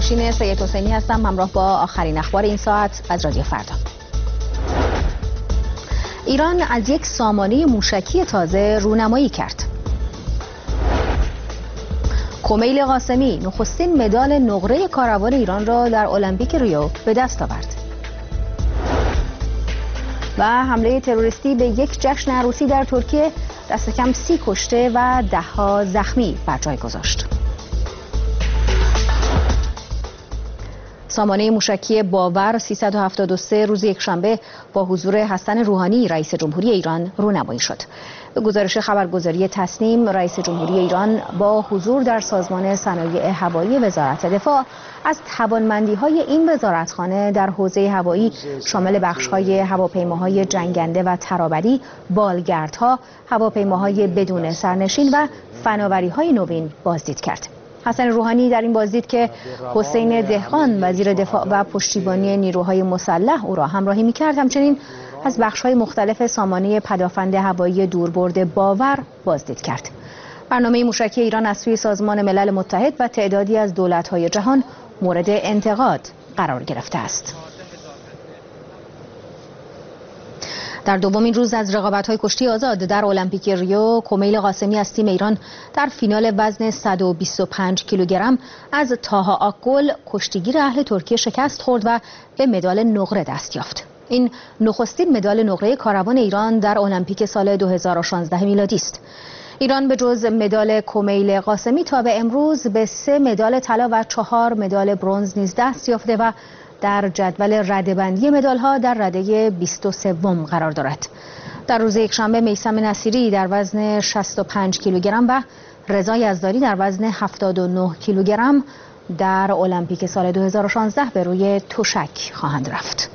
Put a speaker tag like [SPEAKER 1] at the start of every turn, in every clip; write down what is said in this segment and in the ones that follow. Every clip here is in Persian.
[SPEAKER 1] نوشین سید حسینی هستم، همراه با آخرین اخبار این ساعت از رادیو فردا. ایران از یک سامانه موشکی تازه رونمایی کرد. کمیل قاسمی نخستین مدال نقره کاروان ایران را در المپیک ریو به دست آورد. و حمله تروریستی به یک جشن عروسی در ترکیه دست کم 30 کشته و 10 زخمی بر جای گذاشت. سامانه موشکی باور 373 روز یکشنبه با حضور حسن روحانی رئیس جمهوری ایران رونمایی شد. به گزارش خبرگزاری تسنیم، رئیس جمهوری ایران با حضور در سازمان صنایع هوایی وزارت دفاع از توانمندی‌های این وزارتخانه در حوزه هوایی شامل بخش‌های هواپیماهای جنگنده و ترابری، بالگردها، هواپیماهای بدون سرنشین و فناوری‌های نوین بازدید کرد. حسن روحانی در این بازدید که حسین دهقان وزیر دفاع و پشتیبانی نیروهای مسلح او را همراهی می‌کرد، همچنین از بخش‌های مختلف سامانه پدافند هوایی دوربرد باور بازدید کرد. برنامه موشکی ایران از سوی سازمان ملل متحد و تعدادی از دولت‌های جهان مورد انتقاد قرار گرفته است. در دومین روز از رقابت‌های کشتی آزاد در المپیک ریو، کمیل قاسمی از تیم ایران در فینال وزن 125 کیلوگرم از طاها آکگل کشتیگیر اهل ترکیه شکست خورد و به مدال نقره دست یافت. این نخستین مدال نقره کاروان ایران در المپیک سال 2016 میلادی است. ایران به جز مدال کمیل قاسمی تا به امروز به 3 مدال طلا و 4 مدال برنز نیز دست یافته و در جدول رده‌بندی مدال‌ها در رده 23 قرار دارد. در روز یکشنبه میثم نصیری در وزن 65 کیلوگرم و رضا یزدانی در وزن 79 کیلوگرم در المپیک سال 2016 به روی تشک خواهند رفت.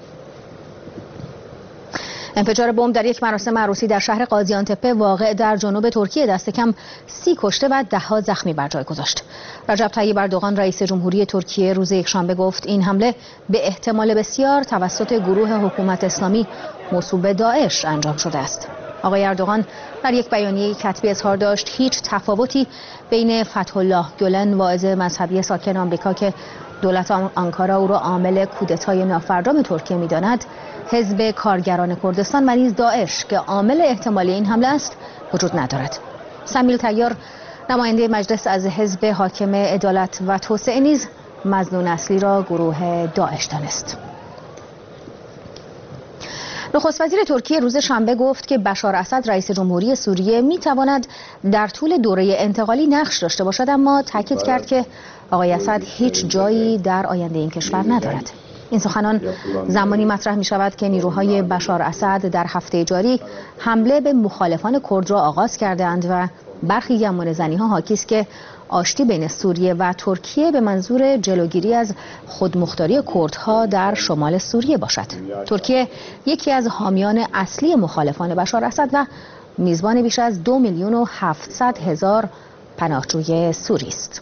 [SPEAKER 1] انفجار بمب در یک مراسم عروسی در شهر قازیانتپه واقع در جنوب ترکیه دست کم 30 کشته و 10 زخمی بر جای گذاشت. رجب طیب اردوغان رئیس جمهوری ترکیه روز یکشنبه گفت این حمله به احتمال بسیار توسط گروه حکومت اسلامی موسوم به داعش انجام شده است. آقای اردوغان در یک بیانیه کتبی اظهار داشت هیچ تفاوتی بین فتح الله گلن واعظ مذهبی ساکن آمریکا که دولت آنکارا او را عامل کودتای نافرجام ترکیه می‌داند، حزب کارگران کردستان و نیز داعش که عامل احتمالی این حمله است وجود ندارد. سمیل طیار نماینده مجلس از حزب حاکم عدالت و توسعه نیز مظنون اصلی را گروه داعش دانست. نخست وزیر ترکیه روز شنبه گفت که بشار اسد رئیس جمهوری سوریه میتواند در طول دوره انتقالی نقش داشته باشد، اما تاکید کرد که آقای اسد هیچ جایی در آینده این کشور ندارد. این سخنان زمانی مطرح می شود که نیروهای بشار اسد در هفته جاری حمله به مخالفان کرد را آغاز کردند و برخی گمانه‌زنی‌ها حاکی است که آشتی بین سوریه و ترکیه به منظور جلوگیری از خودمختاری کردها در شمال سوریه باشد. ترکیه یکی از حامیان اصلی مخالفان بشار اسد و میزبان بیش از 2,700,000 پناهجوی سوری است.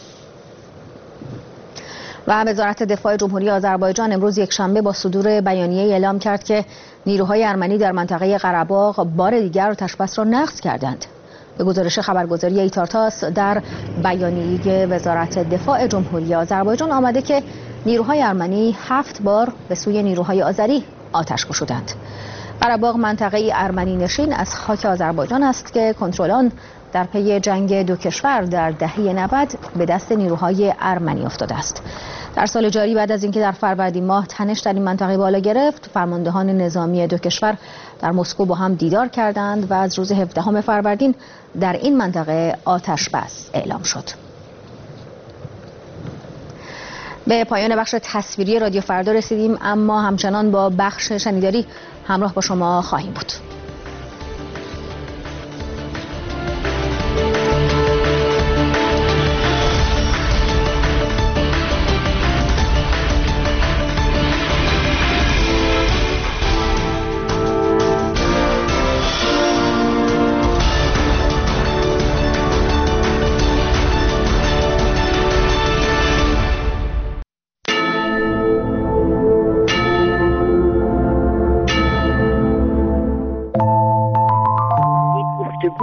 [SPEAKER 1] و وزارت دفاع جمهوری آذربایجان امروز یکشنبه با صدور بیانیه اعلام کرد که نیروهای ارمنی در منطقه قره‌باغ بار دیگر آتش‌بس را نقض کردند. به گزارش خبرگزاری ایتارتاس در بیانیه وزارت دفاع جمهوری آذربایجان آمده که نیروهای ارمنی 7 بار به سوی نیروهای آذری آتش گشودند. قره‌باغ منطقه ارمنی نشین از خاک آذربایجان است که کنترل آن در پی جنگ دو کشور در دهه 90 به دست نیروهای ارمنی افتاده است. در سال جاری بعد از اینکه در فروردین ماه تنش در این منطقه بالا گرفت، فرماندهان نظامی دو کشور در مسکو با هم دیدار کردند و از روز 17 فروردین در این منطقه آتش بس اعلام شد. به پایان بخش تصویری رادیو فردا رسیدیم، اما همچنان با بخش شنیداری همراه با شما خواهیم بود.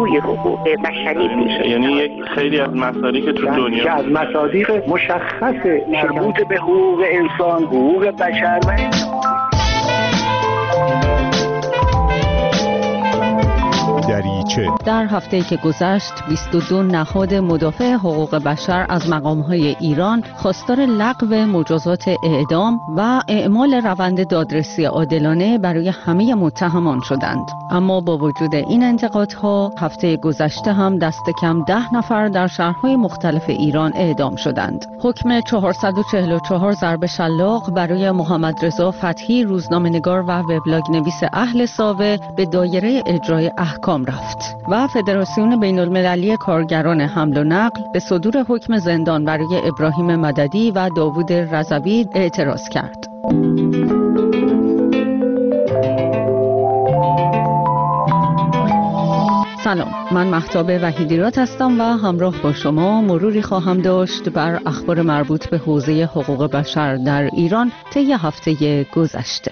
[SPEAKER 2] روی حقوق بشری میشه.
[SPEAKER 3] یعنی یک خیلی از مصادیق تو دنیا
[SPEAKER 4] از مصادیق مشخص
[SPEAKER 2] مربوط به حقوق انسان، حقوق بشر و
[SPEAKER 5] در هفته‌ای که گذشت 22 نهاد مدافع حقوق بشر از مقام‌های ایران خواستار لغو مجازات اعدام و اعمال روند دادرسی عادلانه برای همه متهمان شدند. اما با وجود این انتقادها هفته گذشته هم دست کم 10 نفر در شهرهای مختلف ایران اعدام شدند. حکم 444 ضرب شلاق برای محمد رضا فتحی روزنامه‌نگار و وبلاگ نویس اهل ساوه به دایره اجرای احکام رفت و فدراسیون بین المللی کارگران حمل و نقل به صدور حکم زندان برای ابراهیم مددی و داوود رضوی اعتراض کرد. سلام، من مهتاب وحیدیراد هستم و همراه با شما مروری خواهم داشت بر اخبار مربوط به حوزه حقوق بشر در ایران طی هفته گذشته.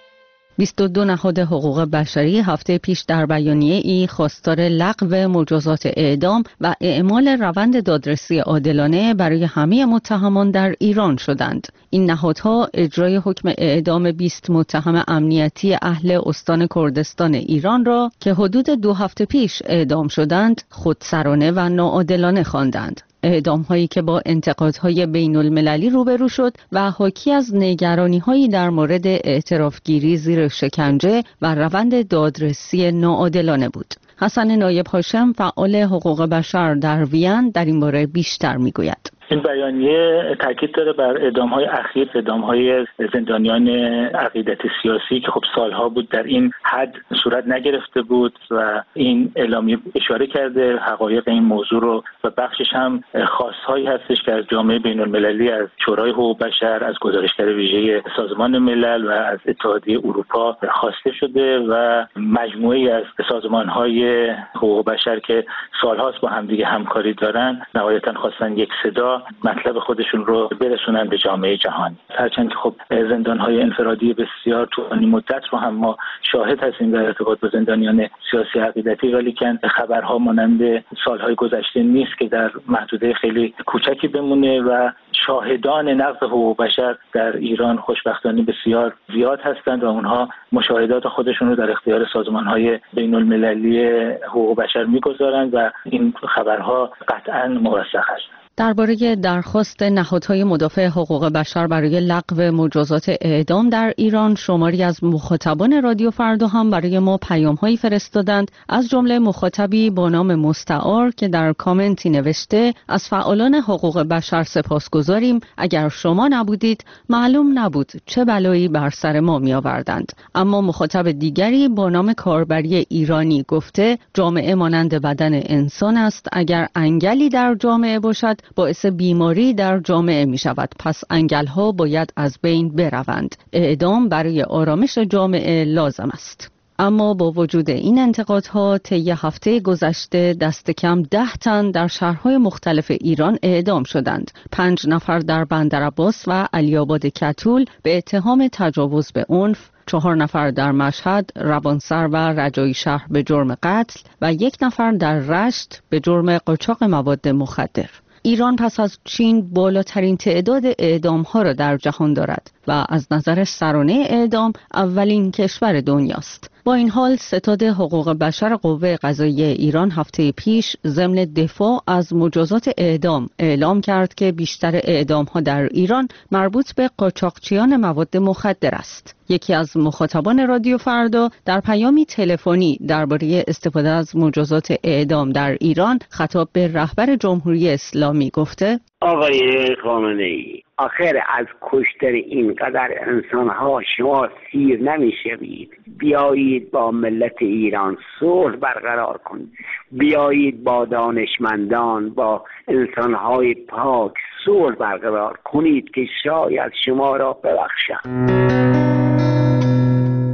[SPEAKER 5] 22 نهاد حقوق بشری هفته پیش در بیانیه‌ای خواستار لغو مجازات اعدام و اعمال روند دادرسی عادلانه برای همه متهمان در ایران شدند. این نهادها اجرای حکم اعدام 20 متهم امنیتی اهل استان کردستان ایران را که حدود 2 هفته پیش اعدام شدند، خودسرانه و ناعادلانه خواندند. اعدام هایی که با انتقادهای بین المللی روبرو شد و حاکی از نگرانی هایی در مورد اعترافگیری زیر شکنجه و روند دادرسی ناعادلانه بود. حسن نایب هاشم فعال حقوق بشر در وین در این باره بیشتر میگوید.
[SPEAKER 6] این بیانیه تاکید داره بر اعدام‌های اخیر، اعدام‌های زندانیان عقیدتی سیاسی که خب سالها بود در این حد صورت نگرفته بود و این اعلامیه اشاره کرده حقایق این موضوع رو و بخشش هم خواست‌هایی هستش که از جامعه بین‌المللی، از شورای حقوق بشر، از گزارشگر ویژه سازمان ملل و از اتحادیه اروپا خواسته شده و مجموعه‌ای از سازمان‌های حقوق بشر که سال‌هاست با همدیگه همکاری دارن نهایتاً خواستن یک صدا مطلب خودشون رو برسونن به جامعه جهانی. هرچند که خب زندان‌های انفرادی بسیار طولانی مدت رو هم ما شاهد هستیم در ارتباط با زندانیان سیاسی عقیدتی، ولی که خبرها مانند سالهای گذشته نیست که در محدوده خیلی کوچکی بمونه و شاهدان نقض حقوق بشر در ایران خوشبختانه بسیار زیاد هستند و اونها مشاهدات خودشون رو در اختیار سازمان‌های بین‌المللی حقوق بشر می‌گذارند و این خبرها قطعاً موثق هستند.
[SPEAKER 5] درباره درخواست نهادهای مدافع حقوق بشر برای لغو مجازات اعدام در ایران شماری از مخاطبان رادیو فردا هم برای ما پیام‌هایی فرستادند، از جمله مخاطبی با نام مستعار که در کامنتی نوشته از فعالان حقوق بشر سپاسگزاریم، اگر شما نبودید معلوم نبود چه بلایی بر سر ما می‌آوردند. اما مخاطب دیگری با نام کاربری ایرانی گفته جامعه مانند بدن انسان است، اگر انگلی در جامعه باشد باعث بیماری در جامعه می شود، پس انگل‌ها باید از بین بروند. اعدام برای آرامش جامعه لازم است. اما با وجود این انتقادها طی هفته گذشته دست کم 10 تن در شهرهای مختلف ایران اعدام شدند. 5 نفر در بندرعباس و علی‌آباد کتول به اتهام تجاوز به عنف، 4 نفر در مشهد، روانسر و رجایی شهر به جرم قتل و 1 نفر در رشت به جرم قاچاق مواد مخدر. ایران پس از چین بالاترین تعداد اعدام‌ها را در جهان دارد و از نظر سرانه اعدام اولین کشور دنیاست. با این حال ستاد حقوق بشر قوه قضاییه ایران هفته پیش ضمن دفاع از مجازات اعدام اعلام کرد که بیشتر اعدام‌ها در ایران مربوط به قاچاقچیان مواد مخدر است. یکی از مخاطبان رادیو فردا در پیامی تلفنی درباره استفاده از مجازات اعدام در ایران خطاب به رهبر جمهوری اسلامی گفته:
[SPEAKER 7] آقای خامنه‌ای، آخر از کشتن اینقدر انسان‌ها شما سیر نمی‌شوید. بیایید با ملت ایران صلح برقرار کنید. بیایید با دانشمندان، با انسان‌های پاک صلح برقرار کنید که شاید شما را ببخشند.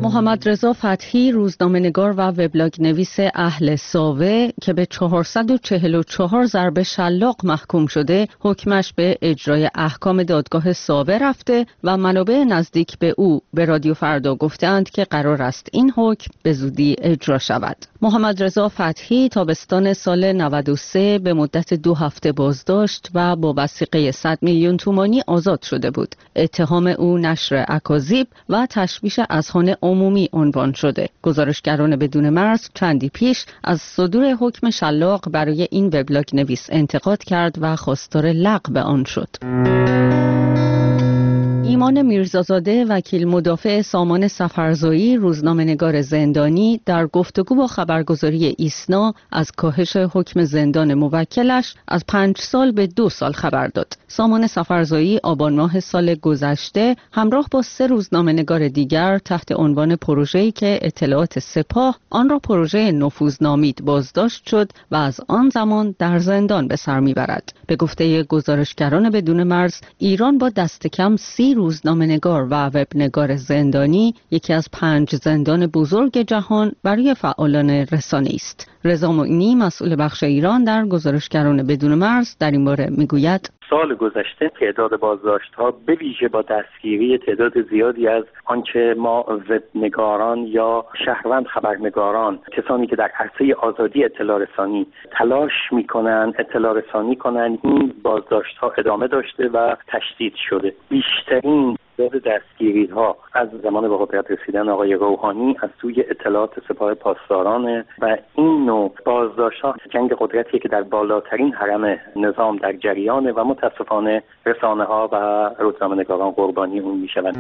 [SPEAKER 5] محمد رضا فتحی، روزنامه‌نگار و وبلاگ نویس اهل ساوه که به 444 ضرب شلاق محکوم شده، حکمش به اجرای احکام دادگاه ساوه رفته و منابع نزدیک به او به رادیو فردا گفتند که قرار است این حکم به زودی اجرا شود. محمد رضا فتحی تابستان سال 93 به مدت 2 هفته بازداشت و با وثیقه 100 میلیون تومانی آزاد شده بود. اتهام او نشر اکاذیب و تشویش اذهان عمومی عنوان شده. گزارشگران بدون مرز چندی پیش از صدور حکم شلاق برای این وبلاگ نویس انتقاد کرد و خواستار لغو آن شد. ایمان میرزازاده، وکیل مدافع سامان سفرزایی، روزنامه‌نگار زندانی، در گفتگو با خبرگزاری ایسنا از کاهش حکم زندان موکلش از 5 سال به 2 سال خبر داد. سامان سفرزایی آبان ماه سال گذشته همراه با 3 روزنامه‌نگار دیگر تحت عنوان پروژه‌ای که اطلاعات سپاه آن را پروژه نفوذ نامید بازداشت شد و از آن زمان در زندان به سر میبرد. به گفته گزارشگران بدون مرز، ایران با دست کم 30 روزنامه‌نگار و وبنگار زندانی یکی از 5 زندان بزرگ جهان برای فعالان رسانه‌ای است. رضا معینی، مسئول بخش ایران در گزارشگران بدون مرز، در این باره میگوید:
[SPEAKER 8] سال گذشته تعداد بازداشت‌ها به ویژه با دستگیری تعداد زیادی از آنچه ما وبنگاران یا شهروند خبرنگاران، کسانی که در عرصه آزادی اطلاع رسانی تلاش می‌کنند اطلاع رسانی کنند، این بازداشت‌ها ادامه داشته و تشدید شده. بیشترین تعداد دستگیری‌ها از زمان به قدرت رسیدن آقای روحانی از سوی اطلاعات سپاه پاسداران و این نوع بازداشت‌ها جنگ قدرتی که در بالاترین هرم نظام در جریان و متاسفانه رسانه‌ها و روزنامه‌نگاران قربانی اون می‌شوند.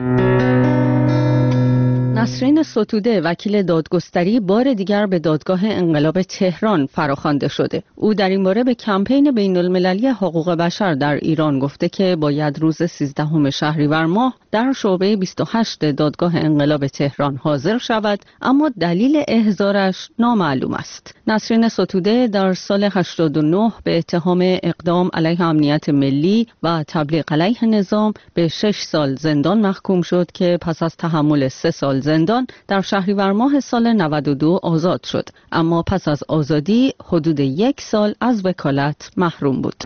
[SPEAKER 5] نسرین ستوده، وکیل دادگستری، بار دیگر به دادگاه انقلاب تهران فراخوانده شده. او در این باره به کمپین بین‌المللی حقوق بشر در ایران گفته که باید روز 13 شهریور ماه در شعبه 28 دادگاه انقلاب تهران حاضر شود، اما دلیل احضارش نامعلوم است. نسرین ستوده در سال 89 به اتهام اقدام علیه امنیت ملی و تبلیغ علیه نظام به 6 سال زندان محکوم شد که پس از تحمل 3 سال زندان در شهریور ماه سال 92 آزاد شد، اما پس از آزادی حدود 1 سال از وکالت محروم بود.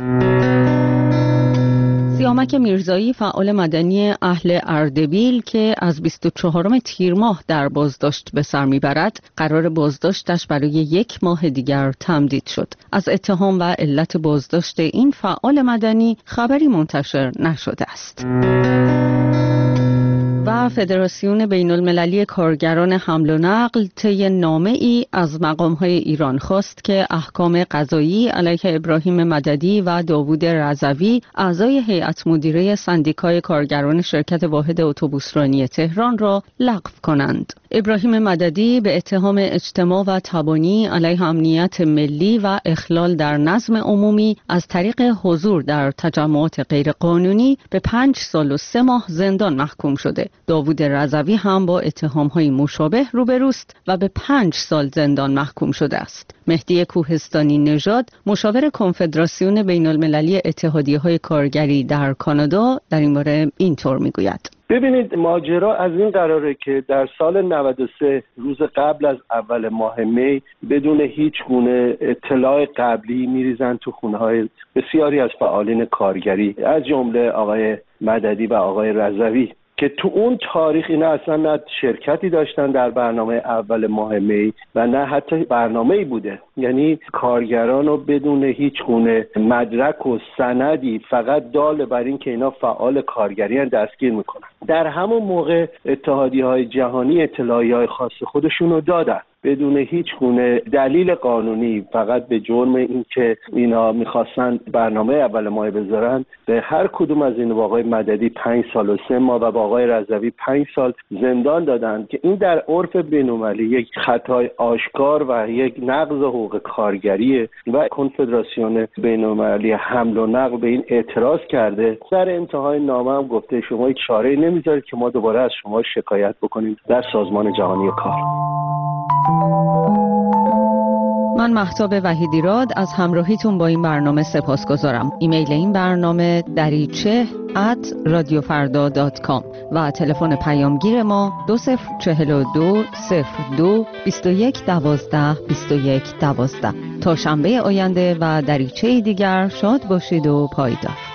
[SPEAKER 5] سیامک میرزایی، فعال مدنی اهل اردبیل که از 24 تیر ماه در بازداشت به سر میبرد، قرار بازداشتش برای 1 ماه دیگر تمدید شد. از اتهام و علت بازداشت این فعال مدنی خبری منتشر نشده است. و فدراسیون بین‌المللی کارگران حمل و نقل طی نامه‌ای از مقام‌های ایران خواست که احکام قضایی علیه ابراهیم مددی و داوود رضوی، اعضای هیئت مدیره سندیکای کارگران شرکت واحد اتوبوسرانی تهران را لغو کنند. ابراهیم مددی به اتهام اجتماع و تبانی علیه امنیت ملی و اخلال در نظم عمومی از طریق حضور در تجمعات غیرقانونی به 5 سال و 3 ماه زندان محکوم شده. داوود رضوی هم با اتهام‌های مشابه روبروست و به 5 سال زندان محکوم شده است. مهدی کوهستانی نژاد، مشاور کنفدراسیون بین‌المللی اتحادیه‌های کارگری در کانادا، در این باره اینطور میگوید:
[SPEAKER 4] ببینید، ماجرا از این قراره که در سال 93 روز قبل از اول ماه می بدون هیچ گونه اطلاع قبلی میریزن تو خونه‌های بسیاری از فعالین کارگری، از جمله آقای مددی و آقای رضوی، که تو اون تاریخ اینا اصلا نه شرکتی داشتن در برنامه اول ماه می و نه حتی برنامه‌ای بوده. یعنی کارگران رو بدون هیچ گونه مدرک و سندی، فقط دال بر این که اینا فعال کارگری دستگیر میکنن. در همون موقع اتحادیه‌های جهانی اطلاعیه‌های خاص خودشون رو دادن بدون هیچ گونه دلیل قانونی، فقط به جرم این که اینا میخواستن برنامه اول ماه بذارن. به هر کدوم از این آقای مددی 5 سال و 3 ماه و با آقای رضوی 5 سال زندان دادن که این در عرف بین‌المللی یک خطای آشکار و یک نقض حقوق کارگریه و کنفدراسیون بین‌المللی حمل و نقل به این اعتراض کرده. در انتهای نامه هم گفته شما هیچ چاره‌ای نمیذارید که ما دوباره از شما شکایت بکنیم در سازمان جهانی کار.
[SPEAKER 5] من مهتاب وحیدیراد از همراهیتون با این برنامه سپاسگزارم. ایمیل این برنامه dariche@radiofarda.com و تلفن پیامگیر ما 2042 02 21 12 21 12. تا شنبه آینده و دریچه دیگر شاد باشید و پایدار.